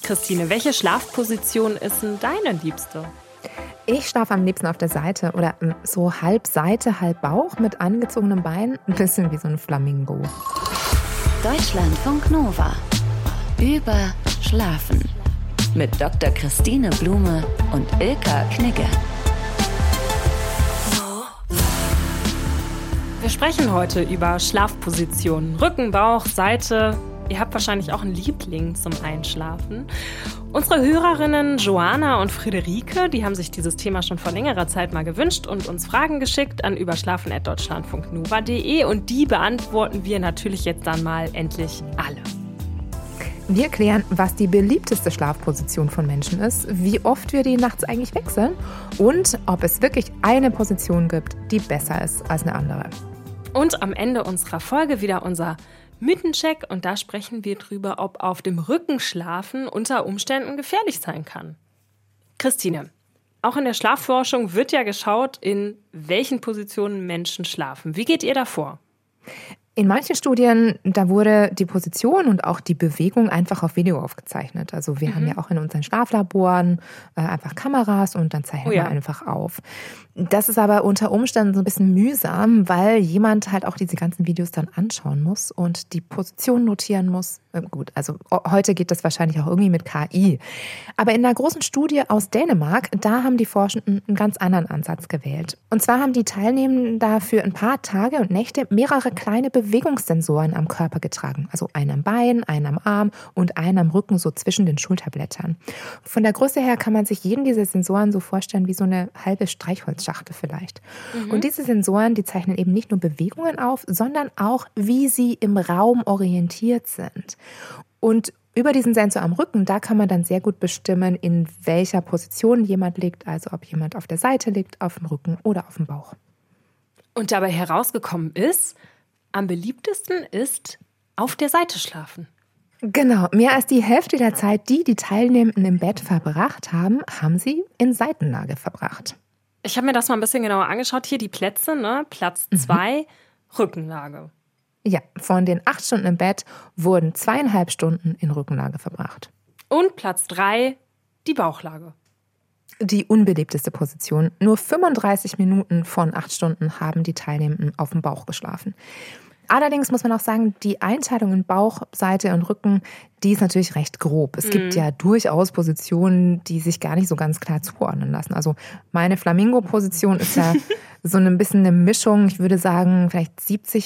Christine, welche Schlafposition ist denn deine liebste? Ich schlafe am liebsten auf der Seite oder so halb Seite, halb Bauch mit angezogenem Bein. Ein bisschen wie so ein Flamingo. Deutschlandfunk Nova. Über Schlafen. Mit Dr. Christine Blume und Ilka Knigge. Wir sprechen heute über Schlafpositionen. Rücken, Bauch, Seite. Ihr habt wahrscheinlich auch einen Liebling zum Einschlafen. Unsere Hörerinnen Joanna und Friederike, die haben sich dieses Thema schon vor längerer Zeit mal gewünscht und uns Fragen geschickt an überschlafen@deutschlandfunknova.de und die beantworten wir natürlich jetzt dann mal endlich alle. Wir klären, was die beliebteste Schlafposition von Menschen ist, wie oft wir die nachts eigentlich wechseln und ob es wirklich eine Position gibt, die besser ist als eine andere. Und am Ende unserer Folge wieder unser Mythencheck und da sprechen wir drüber, ob auf dem Rücken schlafen unter Umständen gefährlich sein kann. Christine, auch in der Schlafforschung wird ja geschaut, in welchen Positionen Menschen schlafen. Wie geht ihr da vor? In manchen Studien, da wurde die Position und auch die Bewegung einfach auf Video aufgezeichnet. Also wir haben ja auch in unseren Schlaflaboren einfach Kameras und dann zeichnen wir einfach auf. Das ist aber unter Umständen so ein bisschen mühsam, weil jemand halt auch diese ganzen Videos dann anschauen muss und die Position notieren muss. Gut, also heute geht das wahrscheinlich auch irgendwie mit KI. Aber in einer großen Studie aus Dänemark, da haben die Forschenden einen ganz anderen Ansatz gewählt. Und zwar haben die Teilnehmenden dafür ein paar Tage und Nächte mehrere kleine Bewegungssensoren am Körper getragen. Also einen am Bein, einen am Arm und einen am Rücken, so zwischen den Schulterblättern. Von der Größe her kann man sich jeden dieser Sensoren so vorstellen wie so eine halbe Streichholzschachtel vielleicht. Und diese Sensoren, die zeichnen eben nicht nur Bewegungen auf, sondern auch, wie sie im Raum orientiert sind. Und über diesen Sensor am Rücken, da kann man dann sehr gut bestimmen, in welcher Position jemand liegt, also ob jemand auf der Seite liegt, auf dem Rücken oder auf dem Bauch. Und dabei herausgekommen ist, am beliebtesten ist auf der Seite schlafen. Genau, mehr als die Hälfte der Zeit, die die Teilnehmenden im Bett verbracht haben, haben sie in Seitenlage verbracht. Ich habe mir das mal ein bisschen genauer angeschaut. Hier die Plätze, ne? Platz 2, Rückenlage. Ja, von den 8 Stunden im Bett wurden 2,5 Stunden in Rückenlage verbracht. Und Platz 3, die Bauchlage. Die unbeliebteste Position. Nur 35 Minuten von 8 Stunden haben die Teilnehmenden auf dem Bauch geschlafen. Allerdings muss man auch sagen, die Einteilung in Bauch, Seite und Rücken, die ist natürlich recht grob. Es gibt ja durchaus Positionen, die sich gar nicht so ganz klar zuordnen lassen. Also meine Flamingo-Position ist ja so ein bisschen eine Mischung. Ich würde sagen, vielleicht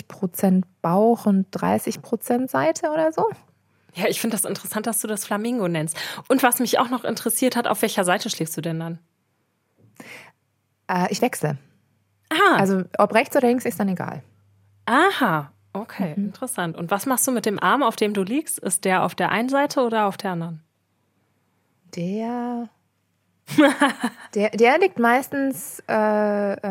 70% Bauch und 30% Seite oder so. Ja, ich finde das interessant, dass du das Flamingo nennst. Und was mich auch noch interessiert hat, auf welcher Seite schläfst du denn dann? Ich wechsle. Aha. Also ob rechts oder links ist dann egal. Aha, okay, interessant. Und was machst du mit dem Arm, auf dem du liegst? Ist der auf der einen Seite oder auf der anderen? Der liegt meistens, jetzt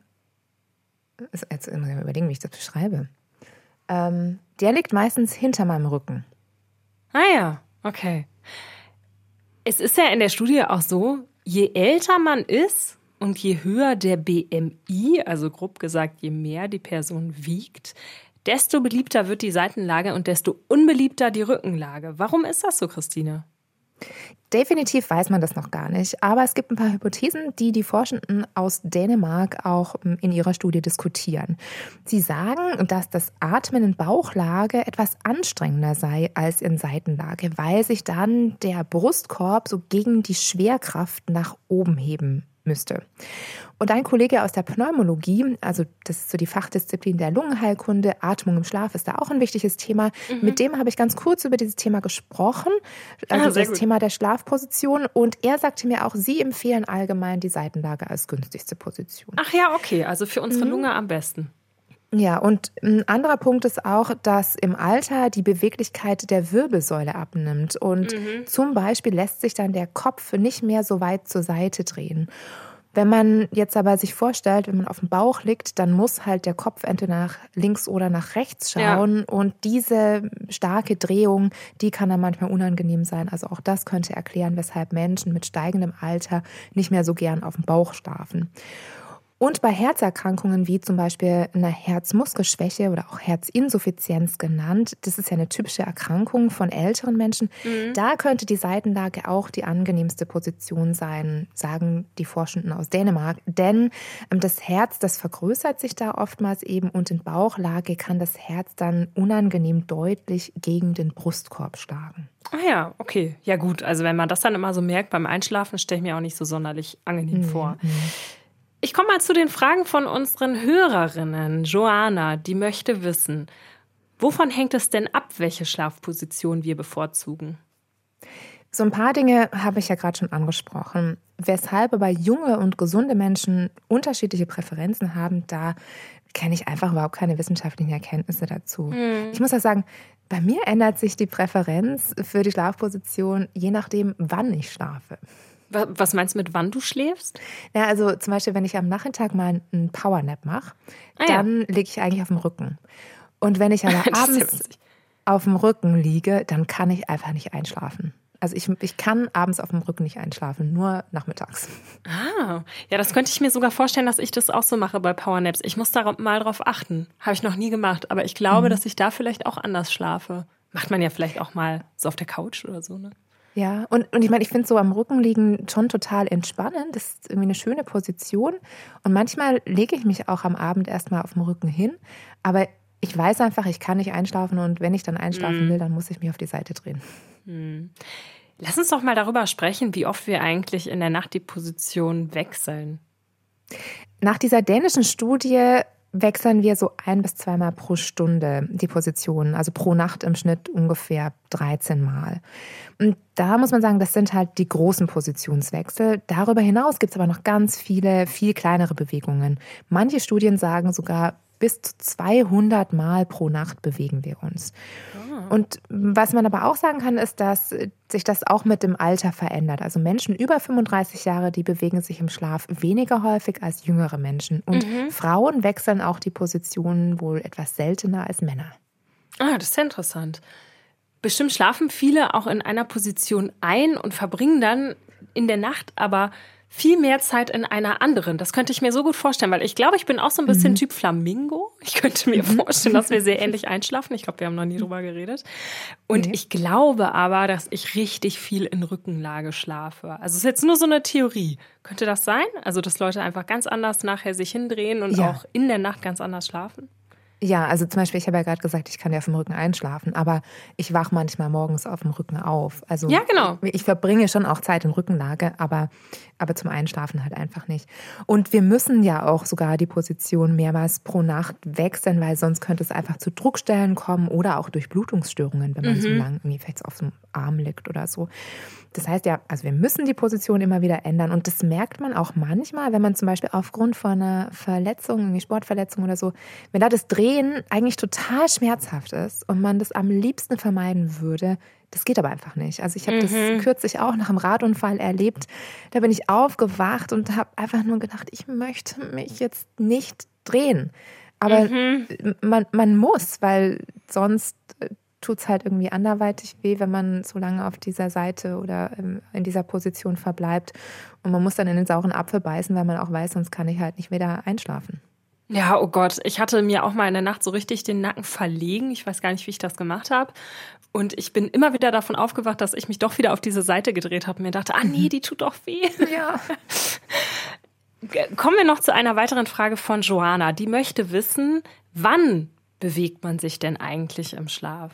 muss ich mal überlegen, wie ich das beschreibe. Der liegt meistens hinter meinem Rücken. Ah ja, okay. Es ist ja in der Studie auch so, je älter man ist und je höher der BMI, also grob gesagt, je mehr die Person wiegt, desto beliebter wird die Seitenlage und desto unbeliebter die Rückenlage. Warum ist das so, Christine? Definitiv weiß man das noch gar nicht, aber es gibt ein paar Hypothesen, die die Forschenden aus Dänemark auch in ihrer Studie diskutieren. Sie sagen, dass das Atmen in Bauchlage etwas anstrengender sei als in Seitenlage, weil sich dann der Brustkorb so gegen die Schwerkraft nach oben heben müsste. Und ein Kollege aus der Pneumologie, also das ist so die Fachdisziplin der Lungenheilkunde, Atmung im Schlaf ist da auch ein wichtiges Thema. Mit dem habe ich ganz kurz über dieses Thema gesprochen, also das Thema der Schlafposition. Und er sagte mir auch, sie empfehlen allgemein die Seitenlage als günstigste Position. Ach ja, okay, also für unsere Lunge am besten. Ja, und ein anderer Punkt ist auch, dass im Alter die Beweglichkeit der Wirbelsäule abnimmt. Und zum Beispiel lässt sich dann der Kopf nicht mehr so weit zur Seite drehen. Wenn man jetzt aber sich vorstellt, wenn man auf dem Bauch liegt, dann muss halt der Kopf entweder nach links oder nach rechts schauen. Ja. Und diese starke Drehung, die kann dann manchmal unangenehm sein. Also auch das könnte erklären, weshalb Menschen mit steigendem Alter nicht mehr so gern auf dem Bauch schlafen. Und bei Herzerkrankungen wie zum Beispiel einer Herzmuskelschwäche oder auch Herzinsuffizienz genannt, das ist ja eine typische Erkrankung von älteren Menschen, da könnte die Seitenlage auch die angenehmste Position sein, sagen die Forschenden aus Dänemark. Denn das Herz, das vergrößert sich da oftmals eben und in Bauchlage kann das Herz dann unangenehm deutlich gegen den Brustkorb schlagen. Ah ja, okay. Ja gut, also wenn man das dann immer so merkt beim Einschlafen, stelle ich mir auch nicht so sonderlich angenehm vor. Ich komme mal zu den Fragen von unseren Hörerinnen. Joanna, die möchte wissen, wovon hängt es denn ab, welche Schlafposition wir bevorzugen? So ein paar Dinge habe ich ja gerade schon angesprochen. Weshalb aber junge und gesunde Menschen unterschiedliche Präferenzen haben, da kenne ich einfach überhaupt keine wissenschaftlichen Erkenntnisse dazu. Ich muss auch sagen, bei mir ändert sich die Präferenz für die Schlafposition je nachdem, wann ich schlafe. Was meinst du mit wann du schläfst? Ja, also zum Beispiel, wenn ich am Nachmittag mal einen Powernap mache, dann liege ich eigentlich auf dem Rücken. Und wenn ich aber abends auf dem Rücken liege, dann kann ich einfach nicht einschlafen. Also ich kann abends auf dem Rücken nicht einschlafen, nur nachmittags. Ah, ja, das könnte ich mir sogar vorstellen, dass ich das auch so mache bei Powernaps. Ich muss da mal drauf achten. Habe ich noch nie gemacht, aber ich glaube, dass ich da vielleicht auch anders schlafe. Macht man ja vielleicht auch mal so auf der Couch oder so, ne? Ja, und ich meine, ich finde so am Rücken liegen schon total entspannend. Das ist irgendwie eine schöne Position. Und manchmal lege ich mich auch am Abend erstmal auf dem Rücken hin. Aber ich weiß einfach, ich kann nicht einschlafen. Und wenn ich dann einschlafen will, dann muss ich mich auf die Seite drehen. Lass uns doch mal darüber sprechen, wie oft wir eigentlich in der Nacht die Position wechseln. Nach dieser dänischen Studie wechseln wir so 1 bis 2 Mal pro Stunde die Positionen, also pro Nacht im Schnitt ungefähr 13 Mal. Und da muss man sagen, das sind halt die großen Positionswechsel. Darüber hinaus gibt es aber noch ganz viele, viel kleinere Bewegungen. Manche Studien sagen sogar, bis zu 200 Mal pro Nacht bewegen wir uns. Und was man aber auch sagen kann, ist, dass sich das auch mit dem Alter verändert. Also Menschen über 35 Jahre, die bewegen sich im Schlaf weniger häufig als jüngere Menschen. Und Frauen wechseln auch die Positionen wohl etwas seltener als Männer. Ah, das ist ja interessant. Bestimmt schlafen viele auch in einer Position ein und verbringen dann in der Nacht aber viel mehr Zeit in einer anderen. Das könnte ich mir so gut vorstellen, weil ich glaube, ich bin auch so ein bisschen Typ Flamingo. Ich könnte mir vorstellen, dass wir sehr ähnlich einschlafen. Ich glaube, wir haben noch nie drüber geredet. Und ich glaube aber, dass ich richtig viel in Rückenlage schlafe. Also es ist jetzt nur so eine Theorie. Könnte das sein? Also, dass Leute einfach ganz anders nachher sich hindrehen und auch in der Nacht ganz anders schlafen? Ja, also zum Beispiel, ich habe ja gerade gesagt, ich kann ja auf dem Rücken einschlafen, aber ich wache manchmal morgens auf dem Rücken auf. Also ja, genau. Ich verbringe schon auch Zeit in Rückenlage, aber zum Einschlafen halt einfach nicht. Und wir müssen ja auch sogar die Position mehrmals pro Nacht wechseln, weil sonst könnte es einfach zu Druckstellen kommen oder auch Durchblutungsstörungen, wenn man so lang irgendwie vielleicht auf dem Arm liegt oder so. Das heißt ja, also wir müssen die Position immer wieder ändern und das merkt man auch manchmal, wenn man zum Beispiel aufgrund von einer Verletzung, irgendwie Sportverletzung oder so, wenn da das Drehen eigentlich total schmerzhaft ist und man das am liebsten vermeiden würde, das geht aber einfach nicht. Also ich habe das kürzlich auch nach einem Radunfall erlebt. Da bin ich aufgewacht und habe einfach nur gedacht, ich möchte mich jetzt nicht drehen. Aber man muss, weil sonst tut es halt irgendwie anderweitig weh, wenn man so lange auf dieser Seite oder in dieser Position verbleibt. Und man muss dann in den sauren Apfel beißen, weil man auch weiß, sonst kann ich halt nicht wieder einschlafen. Ja, oh Gott, ich hatte mir auch mal in der Nacht so richtig den Nacken verlegen. Ich weiß gar nicht, wie ich das gemacht habe. Und ich bin immer wieder davon aufgewacht, dass ich mich doch wieder auf diese Seite gedreht habe und mir dachte, nee, die tut doch weh. Ja. Kommen wir noch zu einer weiteren Frage von Joanna. Die möchte wissen, wann bewegt man sich denn eigentlich im Schlaf?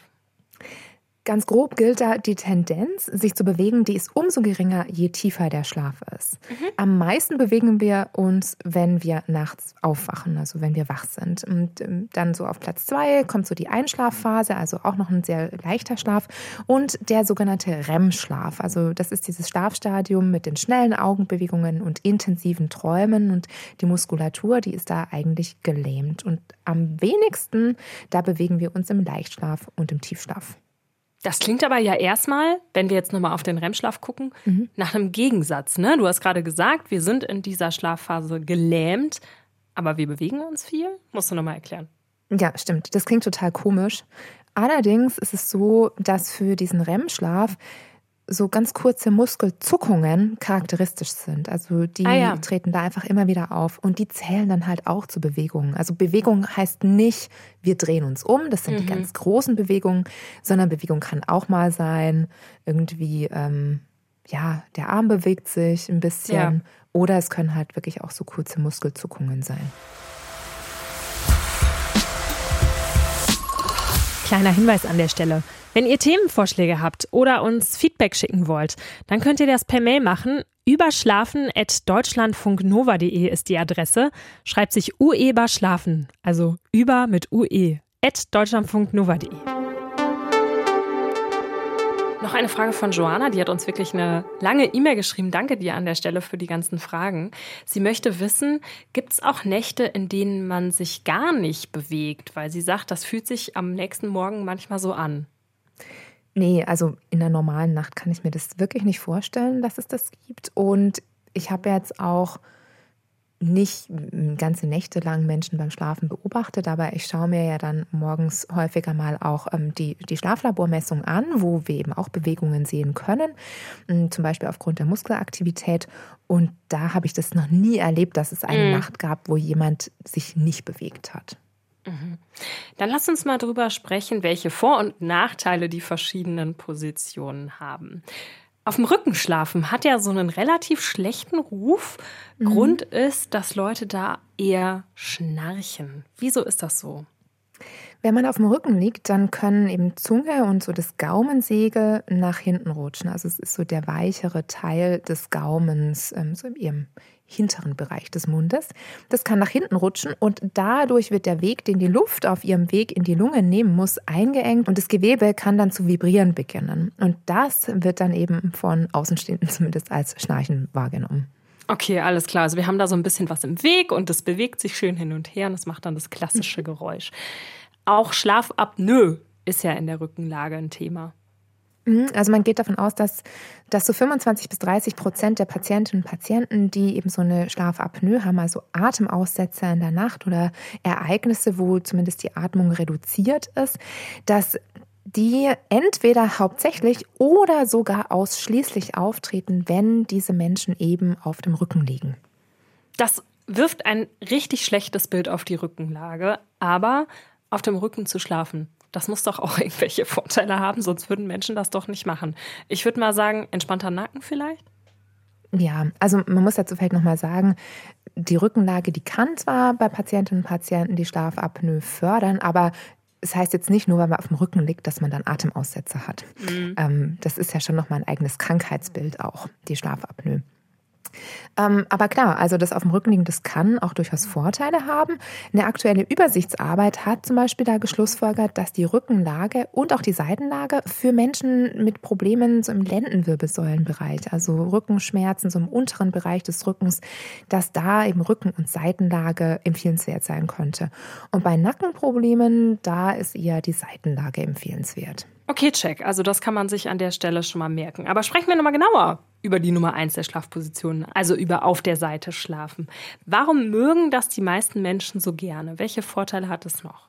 Ganz grob gilt da die Tendenz, sich zu bewegen, die ist umso geringer, je tiefer der Schlaf ist. Am meisten bewegen wir uns, wenn wir nachts aufwachen, also wenn wir wach sind. Und dann so auf Platz 2 kommt so die Einschlafphase, also auch noch ein sehr leichter Schlaf. Und der sogenannte REM-Schlaf, also das ist dieses Schlafstadium mit den schnellen Augenbewegungen und intensiven Träumen. Und die Muskulatur, die ist da eigentlich gelähmt. Und am wenigsten, da bewegen wir uns im Leichtschlaf und im Tiefschlaf. Das klingt aber ja erstmal, wenn wir jetzt nochmal auf den REM-Schlaf gucken, nach einem Gegensatz. Ne? Du hast gerade gesagt, wir sind in dieser Schlafphase gelähmt, aber wir bewegen uns viel? Musst du nochmal erklären. Ja, stimmt. Das klingt total komisch. Allerdings ist es so, dass für diesen REM-Schlaf so ganz kurze Muskelzuckungen charakteristisch sind. Also die treten da einfach immer wieder auf und die zählen dann halt auch zu Bewegungen. Also Bewegung heißt nicht, wir drehen uns um, das sind die ganz großen Bewegungen, sondern Bewegung kann auch mal sein, irgendwie, der Arm bewegt sich ein bisschen oder es können halt wirklich auch so kurze Muskelzuckungen sein. Kleiner Hinweis an der Stelle. Wenn ihr Themenvorschläge habt oder uns Feedback schicken wollt, dann könnt ihr das per Mail machen. überschlafen@deutschlandfunknova.de ist die Adresse. Schreibt sich @schlafen, also über mit UE, @deutschlandfunknova.de. Noch eine Frage von Joanna, die hat uns wirklich eine lange E-Mail geschrieben. Danke dir an der Stelle für die ganzen Fragen. Sie möchte wissen, gibt es auch Nächte, in denen man sich gar nicht bewegt? Weil sie sagt, das fühlt sich am nächsten Morgen manchmal so an. Nee, also in der normalen Nacht kann ich mir das wirklich nicht vorstellen, dass es das gibt. Und ich habe jetzt auch nicht ganze Nächte lang Menschen beim Schlafen beobachtet, aber ich schaue mir ja dann morgens häufiger mal auch die Schlaflabormessung an, wo wir eben auch Bewegungen sehen können, zum Beispiel aufgrund der Muskelaktivität. Und da habe ich das noch nie erlebt, dass es eine Nacht gab, wo jemand sich nicht bewegt hat. Dann lass uns mal drüber sprechen, welche Vor- und Nachteile die verschiedenen Positionen haben. Auf dem Rücken schlafen hat ja so einen relativ schlechten Ruf. Grund ist, dass Leute da eher schnarchen. Wieso ist das so? Wenn man auf dem Rücken liegt, dann können eben Zunge und so das Gaumensegel nach hinten rutschen. Also es ist so der weichere Teil des Gaumens, so in ihrem hinteren Bereich des Mundes. Das kann nach hinten rutschen und dadurch wird der Weg, den die Luft auf ihrem Weg in die Lunge nehmen muss, eingeengt und das Gewebe kann dann zu vibrieren beginnen. Und das wird dann eben von Außenstehenden zumindest als Schnarchen wahrgenommen. Okay, alles klar. Also wir haben da so ein bisschen was im Weg und es bewegt sich schön hin und her und es macht dann das klassische Geräusch. Auch Schlafapnoe ist ja in der Rückenlage ein Thema. Also man geht davon aus, dass so 25-30% der Patientinnen und Patienten, die eben so eine Schlafapnoe haben, also Atemaussetzer in der Nacht oder Ereignisse, wo zumindest die Atmung reduziert ist, dass die entweder hauptsächlich oder sogar ausschließlich auftreten, wenn diese Menschen eben auf dem Rücken liegen. Das wirft ein richtig schlechtes Bild auf die Rückenlage, aber auf dem Rücken zu schlafen, das muss doch auch irgendwelche Vorteile haben, sonst würden Menschen das doch nicht machen. Ich würde mal sagen, entspannter Nacken vielleicht? Ja, also man muss dazu vielleicht nochmal sagen, die Rückenlage, die kann zwar bei Patientinnen und Patienten die Schlafapnoe fördern, aber es heißt jetzt nicht nur, weil man auf dem Rücken liegt, dass man dann Atemaussetzer hat. Das ist ja schon nochmal ein eigenes Krankheitsbild auch, die Schlafapnoe. Aber klar, also das auf dem Rücken liegen, das kann auch durchaus Vorteile haben. Eine aktuelle Übersichtsarbeit hat zum Beispiel da geschlussfolgert, dass die Rückenlage und auch die Seitenlage für Menschen mit Problemen so im Lendenwirbelsäulenbereich, also Rückenschmerzen so im unteren Bereich des Rückens, dass da eben Rücken- und Seitenlage empfehlenswert sein könnte. Und bei Nackenproblemen, da ist eher die Seitenlage empfehlenswert. Okay, check. Also das kann man sich an der Stelle schon mal merken. Aber sprechen wir nochmal genauer über die Nummer 1 der Schlafpositionen, also über auf der Seite schlafen. Warum mögen das die meisten Menschen so gerne? Welche Vorteile hat es noch?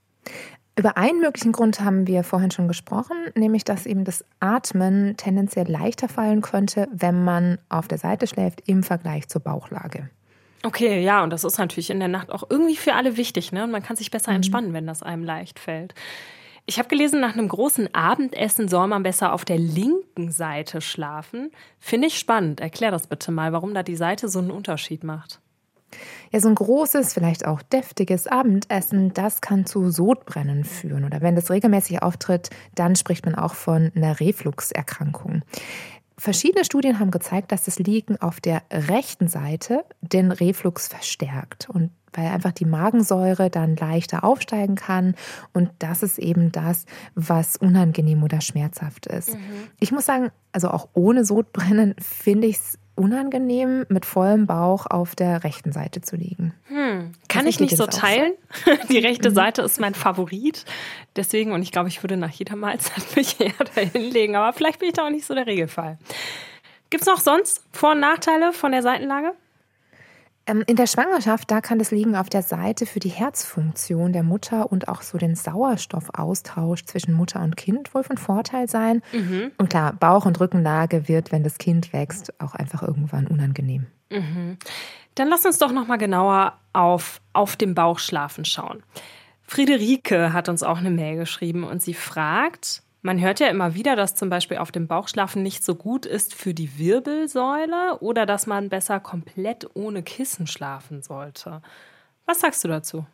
Über einen möglichen Grund haben wir vorhin schon gesprochen, nämlich dass eben das Atmen tendenziell leichter fallen könnte, wenn man auf der Seite schläft im Vergleich zur Bauchlage. Okay, ja, und das ist natürlich in der Nacht auch irgendwie für alle wichtig, ne? Und man kann sich besser entspannen, wenn das einem leicht fällt. Ich habe gelesen, nach einem großen Abendessen soll man besser auf der linken Seite schlafen. Finde ich spannend. Erklär das bitte mal, warum da die Seite so einen Unterschied macht. Ja, so ein großes, vielleicht auch deftiges Abendessen, das kann zu Sodbrennen führen. Oder wenn das regelmäßig auftritt, dann spricht man auch von einer Refluxerkrankung. Verschiedene Studien haben gezeigt, dass das Liegen auf der rechten Seite den Reflux verstärkt. Und weil einfach die Magensäure dann leichter aufsteigen kann. Und das ist eben das, was unangenehm oder schmerzhaft ist. Ich muss sagen, also auch ohne Sodbrennen finde ich es unangenehm, mit vollem Bauch auf der rechten Seite zu liegen. Kann ich nicht so teilen. Die rechte Seite ist mein Favorit. Deswegen, und ich glaube, ich würde nach jeder Mahlzeit mich eher dahin legen. Aber vielleicht bin ich da auch nicht so der Regelfall. Gibt es noch sonst Vor- und Nachteile von der Seitenlage? In der Schwangerschaft, da kann das Liegen auf der Seite für die Herzfunktion der Mutter und auch so den Sauerstoffaustausch zwischen Mutter und Kind wohl von Vorteil sein. Mhm. Und klar, Bauch- und Rückenlage wird, wenn das Kind wächst, auch einfach irgendwann unangenehm. Mhm. Dann lass uns doch noch mal genauer auf dem Bauch schlafen schauen. Friederike hat uns auch eine Mail geschrieben und sie fragt, man hört ja immer wieder, dass zum Beispiel auf dem Bauch schlafen nicht so gut ist für die Wirbelsäule oder dass man besser komplett ohne Kissen schlafen sollte. Was sagst du dazu?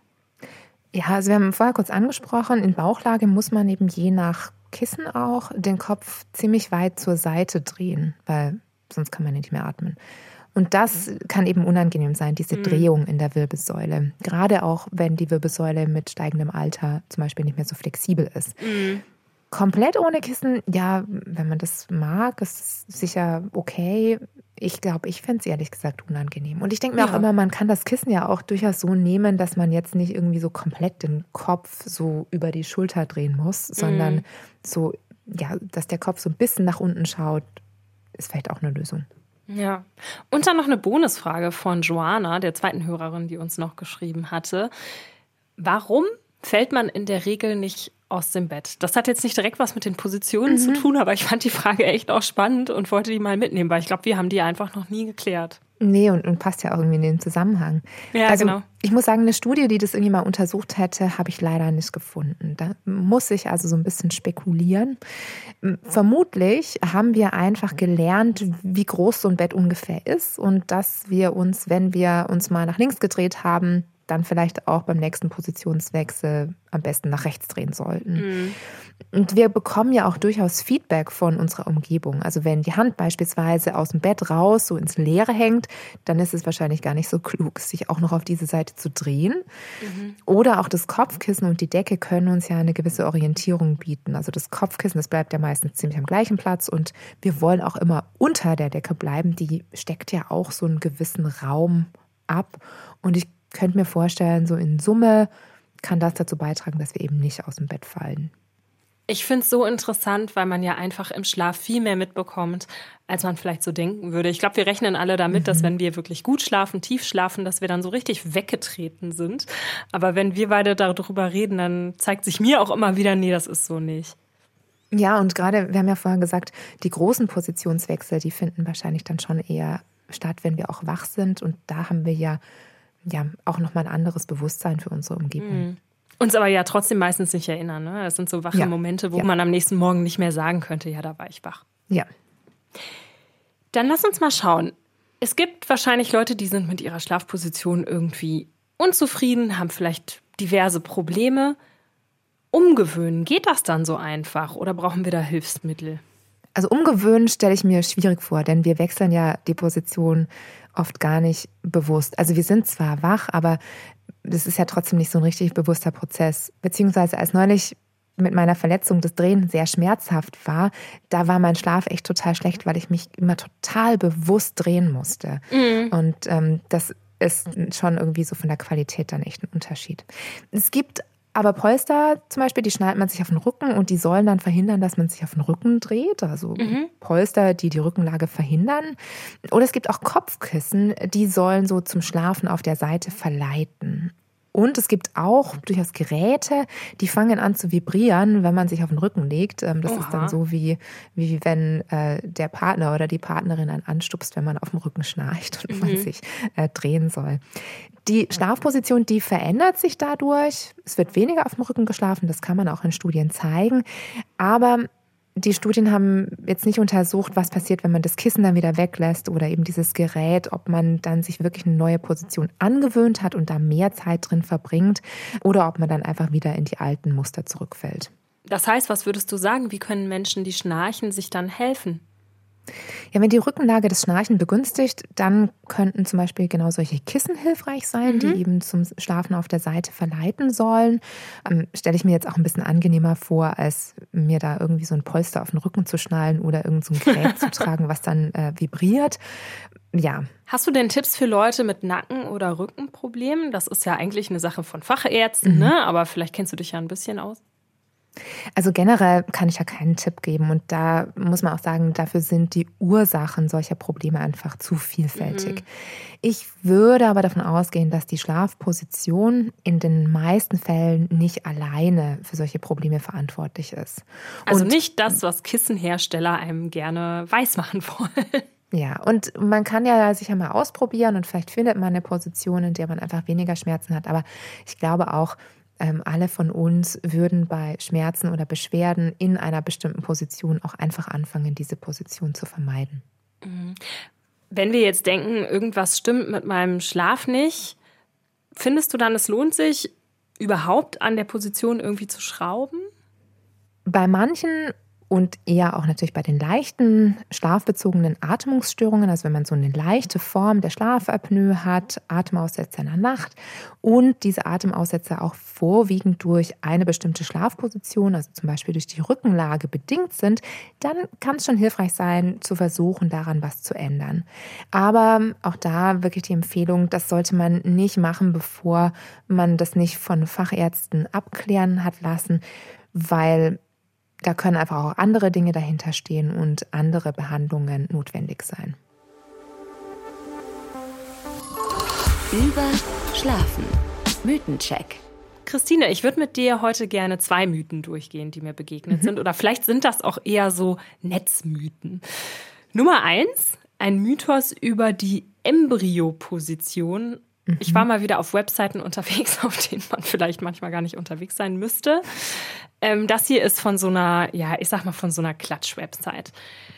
Ja, also wir haben vorher kurz angesprochen, in Bauchlage muss man eben je nach Kissen auch den Kopf ziemlich weit zur Seite drehen, weil sonst kann man nicht mehr atmen. Und das kann eben unangenehm sein, diese Drehung in der Wirbelsäule. Gerade auch, wenn die Wirbelsäule mit steigendem Alter zum Beispiel nicht mehr so flexibel ist. Komplett ohne Kissen, ja, wenn man das mag, ist sicher okay. Ich glaube, ich fände es ehrlich gesagt unangenehm. Und ich denke mir auch immer, man kann das Kissen ja auch durchaus so nehmen, dass man jetzt nicht irgendwie so komplett den Kopf so über die Schulter drehen muss, sondern so, ja, dass der Kopf so ein bisschen nach unten schaut, ist vielleicht auch eine Lösung. Ja. Und dann noch eine Bonusfrage von Joanna, der zweiten Hörerin, die uns noch geschrieben hatte. Warum fällt man in der Regel nicht aus dem Bett? Das hat jetzt nicht direkt was mit den Positionen zu tun, aber ich fand die Frage echt auch spannend und wollte die mal mitnehmen, weil ich glaube, wir haben die einfach noch nie geklärt. Nee, und passt ja auch irgendwie in den Zusammenhang. Ja, also, genau. Ich muss sagen, eine Studie, die das irgendwie mal untersucht hätte, habe ich leider nicht gefunden. Da muss ich also so ein bisschen spekulieren. Vermutlich haben wir einfach gelernt, wie groß so ein Bett ungefähr ist und dass wir uns, wenn wir uns mal nach links gedreht haben, dann vielleicht auch beim nächsten Positionswechsel am besten nach rechts drehen sollten. Und wir bekommen ja auch durchaus Feedback von unserer Umgebung. Also wenn die Hand beispielsweise aus dem Bett raus so ins Leere hängt, dann ist es wahrscheinlich gar nicht so klug, sich auch noch auf diese Seite zu drehen. Oder auch das Kopfkissen und die Decke können uns ja eine gewisse Orientierung bieten. Also das Kopfkissen, das bleibt ja meistens ziemlich am gleichen Platz und wir wollen auch immer unter der Decke bleiben. Die steckt ja auch so einen gewissen Raum ab. Und ich könnte mir vorstellen, so in Summe kann das dazu beitragen, dass wir eben nicht aus dem Bett fallen. Ich finde es so interessant, weil man ja einfach im Schlaf viel mehr mitbekommt, als man vielleicht so denken würde. Ich glaube, wir rechnen alle damit, dass wenn wir wirklich gut schlafen, tief schlafen, dass wir dann so richtig weggetreten sind. Aber wenn wir beide darüber reden, dann zeigt sich mir auch immer wieder, nee, das ist so nicht. Ja, und gerade, wir haben ja vorher gesagt, die großen Positionswechsel, die finden wahrscheinlich dann schon eher statt, wenn wir auch wach sind. Und da haben wir ja auch nochmal ein anderes Bewusstsein für unsere Umgebung. Uns aber ja trotzdem meistens nicht erinnern. Ne? Das sind so wache Momente, wo man am nächsten Morgen nicht mehr sagen könnte, ja, da war ich wach. Ja. Dann lass uns mal schauen. Es gibt wahrscheinlich Leute, die sind mit ihrer Schlafposition irgendwie unzufrieden, haben vielleicht diverse Probleme. Umgewöhnen, geht das dann so einfach oder brauchen wir da Hilfsmittel? Also umgewöhnen stelle ich mir schwierig vor, denn wir wechseln ja die Position oft gar nicht bewusst. Also wir sind zwar wach, aber das ist ja trotzdem nicht so ein richtig bewusster Prozess. Beziehungsweise als neulich mit meiner Verletzung das Drehen sehr schmerzhaft war, da war mein Schlaf echt total schlecht, weil ich mich immer total bewusst drehen musste. Und das ist schon irgendwie so von der Qualität dann echt ein Unterschied. Es gibt aber Polster zum Beispiel, die schnallt man sich auf den Rücken und die sollen dann verhindern, dass man sich auf den Rücken dreht. Also Polster, die die Rückenlage verhindern. Oder es gibt auch Kopfkissen, die sollen so zum Schlafen auf der Seite verleiten. Und es gibt auch durchaus Geräte, die fangen an zu vibrieren, wenn man sich auf den Rücken legt. Das ist dann so, wie wenn der Partner oder die Partnerin einen anstupst, wenn man auf dem Rücken schnarcht und man sich drehen soll. Die Schlafposition, die verändert sich dadurch. Es wird weniger auf dem Rücken geschlafen, das kann man auch in Studien zeigen. Aber die Studien haben jetzt nicht untersucht, was passiert, wenn man das Kissen dann wieder weglässt oder eben dieses Gerät, ob man dann sich wirklich eine neue Position angewöhnt hat und da mehr Zeit drin verbringt oder ob man dann einfach wieder in die alten Muster zurückfällt. Das heißt, was würdest du sagen, wie können Menschen, die schnarchen, sich dann helfen? Ja, wenn die Rückenlage das Schnarchen begünstigt, dann könnten zum Beispiel genau solche Kissen hilfreich sein, die eben zum Schlafen auf der Seite verleiten sollen. Stelle ich mir jetzt auch ein bisschen angenehmer vor, als mir da irgendwie so ein Polster auf den Rücken zu schnallen oder irgend so ein Gerät zu tragen, was dann vibriert. Ja. Hast du denn Tipps für Leute mit Nacken- oder Rückenproblemen? Das ist ja eigentlich eine Sache von Fachärzten, ne? Aber vielleicht kennst du dich ja ein bisschen aus. Also generell kann ich ja keinen Tipp geben und da muss man auch sagen, dafür sind die Ursachen solcher Probleme einfach zu vielfältig. Ich würde aber davon ausgehen, dass die Schlafposition in den meisten Fällen nicht alleine für solche Probleme verantwortlich ist. Also nicht das, was Kissenhersteller einem gerne weismachen wollen. Ja, und man kann ja sich ja mal ausprobieren und vielleicht findet man eine Position, in der man einfach weniger Schmerzen hat. Aber ich glaube auch, alle von uns würden bei Schmerzen oder Beschwerden in einer bestimmten Position auch einfach anfangen, diese Position zu vermeiden. Wenn wir jetzt denken, irgendwas stimmt mit meinem Schlaf nicht, findest du dann, es lohnt sich, überhaupt an der Position irgendwie zu schrauben? Bei manchen und eher auch natürlich bei den leichten schlafbezogenen Atmungsstörungen, also wenn man so eine leichte Form der Schlafapnoe hat, Atemaussetzer in der Nacht und diese Atemaussetzer auch vorwiegend durch eine bestimmte Schlafposition, also zum Beispiel durch die Rückenlage bedingt sind, dann kann es schon hilfreich sein, zu versuchen, daran was zu ändern. Aber auch da wirklich die Empfehlung, das sollte man nicht machen, bevor man das nicht von Fachärzten abklären hat lassen, weil da können einfach auch andere Dinge dahinter stehen und andere Behandlungen notwendig sein. Über Schlafen. Mythencheck. Christine, ich würde mit dir heute gerne 2 Mythen durchgehen, die mir begegnet sind. Oder vielleicht sind das auch eher so Netzmythen. Nummer 1, ein Mythos über die Embryoposition. Ich war mal wieder auf Webseiten unterwegs, auf denen man vielleicht manchmal gar nicht unterwegs sein müsste. Das hier ist von so einer, ja, ich sag mal von so einer Klatsch-Website.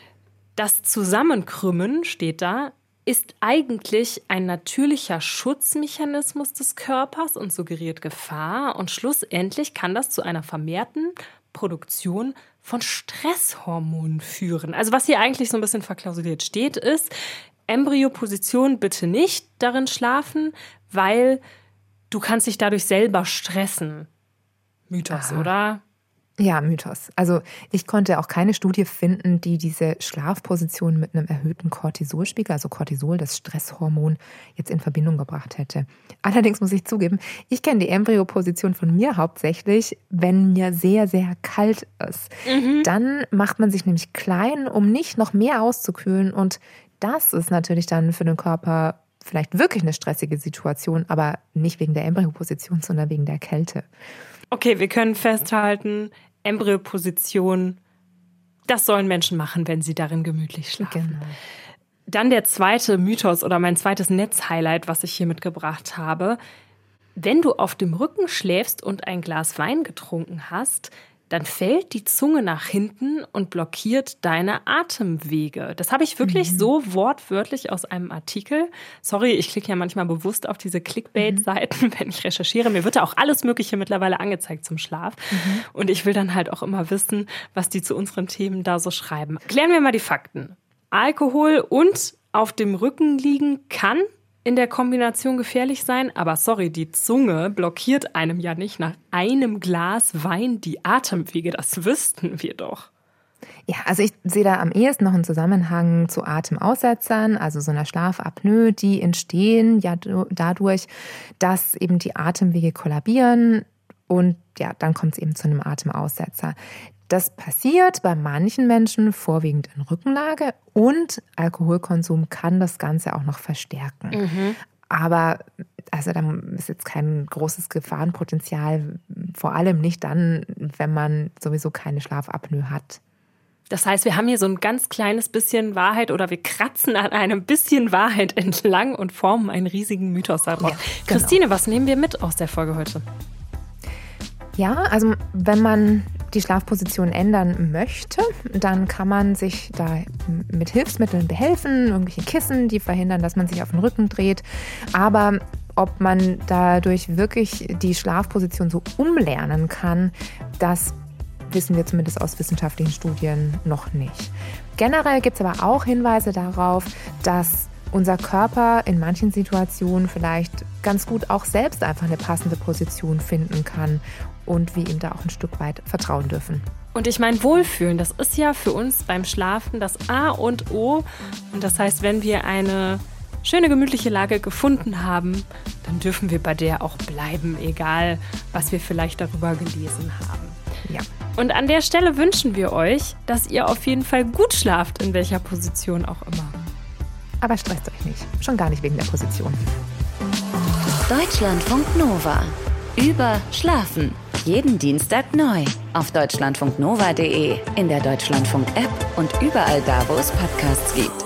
Das Zusammenkrümmen, steht da, ist eigentlich ein natürlicher Schutzmechanismus des Körpers und suggeriert Gefahr. Und schlussendlich kann das zu einer vermehrten Produktion von Stresshormonen führen. Also was hier eigentlich so ein bisschen verklausuliert steht, ist, Embryoposition bitte nicht darin schlafen, weil du kannst dich dadurch selber stressen. Mythos, oder? Ja, Mythos. Also ich konnte auch keine Studie finden, die diese Schlafposition mit einem erhöhten Cortisolspiegel, also Cortisol, das Stresshormon, jetzt in Verbindung gebracht hätte. Allerdings muss ich zugeben, ich kenne die Embryoposition von mir hauptsächlich, wenn mir sehr, sehr kalt ist. Dann macht man sich nämlich klein, um nicht noch mehr auszukühlen, und das ist natürlich dann für den Körper vielleicht wirklich eine stressige Situation, aber nicht wegen der Embryoposition, sondern wegen der Kälte. Okay, wir können festhalten, Embryoposition, das sollen Menschen machen, wenn sie darin gemütlich schlafen. Genau. Dann der zweite Mythos oder mein zweites Netzhighlight, was ich hier mitgebracht habe. Wenn du auf dem Rücken schläfst und ein Glas Wein getrunken hast, dann fällt die Zunge nach hinten und blockiert deine Atemwege. Das habe ich wirklich so wortwörtlich aus einem Artikel. Sorry, ich klicke ja manchmal bewusst auf diese Clickbait-Seiten, wenn ich recherchiere. Mir wird ja auch alles Mögliche mittlerweile angezeigt zum Schlaf. Und ich will dann halt auch immer wissen, was die zu unseren Themen da so schreiben. Klären wir mal die Fakten. Alkohol und auf dem Rücken liegen kann in der Kombination gefährlich sein, aber sorry, die Zunge blockiert einem ja nicht nach einem Glas Wein die Atemwege, das wüssten wir doch. Ja, also ich sehe da am ehesten noch einen Zusammenhang zu Atemaussetzern, also so einer Schlafapnoe, die entstehen ja dadurch, dass eben die Atemwege kollabieren und ja, dann kommt es eben zu einem Atemaussetzer. Das passiert bei manchen Menschen vorwiegend in Rückenlage und Alkoholkonsum kann das Ganze auch noch verstärken. Aber also da ist jetzt kein großes Gefahrenpotenzial, vor allem nicht dann, wenn man sowieso keine Schlafapnoe hat. Das heißt, wir haben hier so ein ganz kleines bisschen Wahrheit oder wir kratzen an einem bisschen Wahrheit entlang und formen einen riesigen Mythos daraus. Ja, genau. Christine, was nehmen wir mit aus der Folge heute? Ja, also wenn man die Schlafposition ändern möchte, dann kann man sich da mit Hilfsmitteln behelfen, irgendwelche Kissen, die verhindern, dass man sich auf den Rücken dreht. Aber ob man dadurch wirklich die Schlafposition so umlernen kann, das wissen wir zumindest aus wissenschaftlichen Studien noch nicht. Generell gibt es aber auch Hinweise darauf, dass unser Körper in manchen Situationen vielleicht ganz gut auch selbst einfach eine passende Position finden kann und wir ihm da auch ein Stück weit vertrauen dürfen. Und ich meine, Wohlfühlen, das ist ja für uns beim Schlafen das A und O. Und das heißt, wenn wir eine schöne, gemütliche Lage gefunden haben, dann dürfen wir bei der auch bleiben, egal was wir vielleicht darüber gelesen haben. Ja. Und an der Stelle wünschen wir euch, dass ihr auf jeden Fall gut schlaft, in welcher Position auch immer. Aber stresst euch nicht, schon gar nicht wegen der Position. Deutschlandfunk Nova. Über Schlafen. Jeden Dienstag neu. Auf deutschlandfunknova.de, in der Deutschlandfunk-App und überall da, wo es Podcasts gibt.